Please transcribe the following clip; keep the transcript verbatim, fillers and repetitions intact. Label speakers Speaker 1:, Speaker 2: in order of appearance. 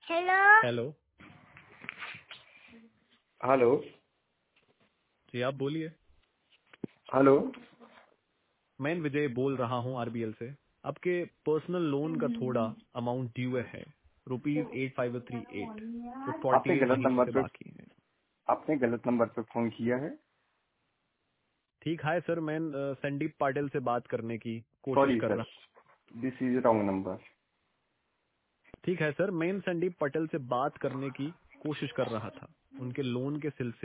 Speaker 1: Hello.
Speaker 2: Hello.
Speaker 3: Hello.
Speaker 2: जी आप बोलिए।
Speaker 3: Hello.
Speaker 2: मैं विजय बोल रहा हूँ आरबीएल से। आपके पर्सनल लोन का थोड़ा अमाउंट ड्यू है, rupees eight five three eight, जो
Speaker 3: आपने
Speaker 2: फोर्टी एट
Speaker 3: गलत
Speaker 2: महीनों
Speaker 3: नंबर
Speaker 2: से
Speaker 3: पे
Speaker 2: बाकी है।
Speaker 3: आपने गलत नंबर पे फोन किया है।
Speaker 2: ठीक है सर, मैं अ, संदीप पाटिल से बात करने की कोशिश
Speaker 3: सॉरी
Speaker 2: कर
Speaker 3: सर,
Speaker 2: रहा।
Speaker 3: This is wrong number.
Speaker 2: ठीक है सर, मैं संदीप पटेल से बात करने की कोशिश कर रहा था उनके लोन के सिलसिले